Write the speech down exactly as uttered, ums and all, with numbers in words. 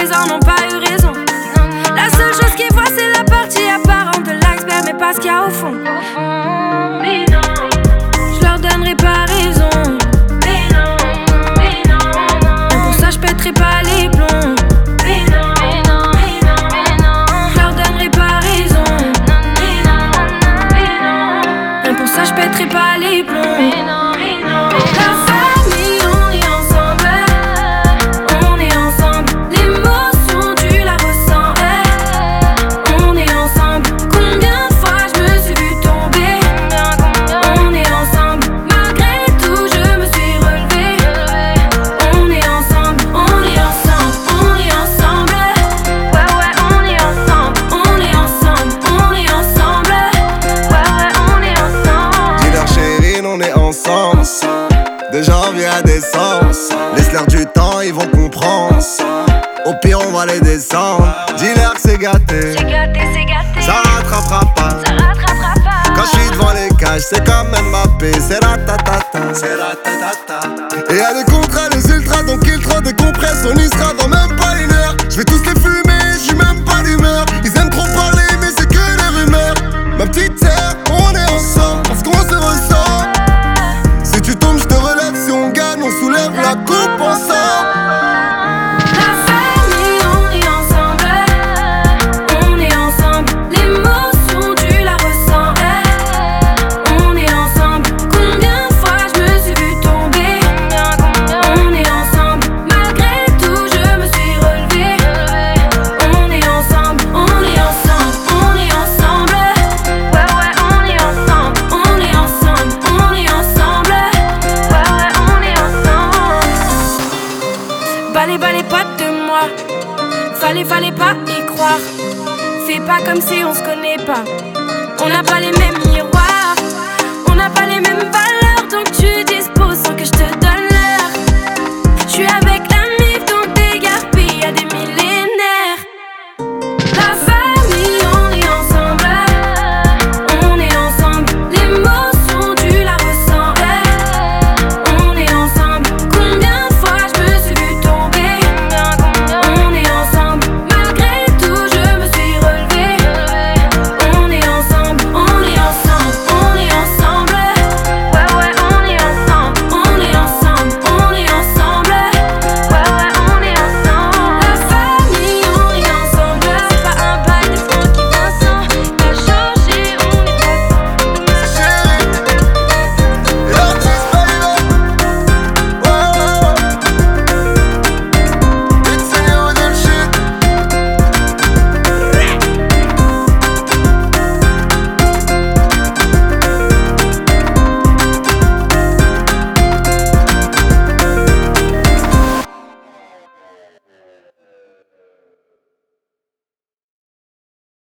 les uns n'ont pas eu raison. La seule chose qu'ils voient c'est la partie apparente de l'iceberg, mais pas ce qu'il y a au fond. Je leur donnerai pas raison. Et pour ça je pèterai pas les plombs. Je leur donnerai pas raison. Et pour ça je pèterai pas les plombs. De janvier à décembre, laisse-leur du temps, ils vont comprendre. Au pire, on va les descendre. Dis-leur que c'est gâté, c'est gâté, c'est gâté. Ça rattrapera pas, ça rattrapera pas. Quand je suis devant les cages, c'est comme Mbappé, c'est ratatata, c'est ratatata. Et y'a des contrats, les ultras, donc il trop décompresse. On y sera dans même pas une heure. Je vais tous les fumer, je suis même pas d'humeur. Ils aiment trop parler, mais c'est que des rumeurs. Ma petite sœur, on est ensemble, parce qu'on se ressent. Si tu tombes, je te relève, si on gagne, on soulève la coupe ensemble. Fallait, fallait pas de moi. Fallait, fallait pas y croire. Fais pas comme si on se connaît pas. On n'a pas les mêmes miroirs. On n'a pas les mêmes valeurs.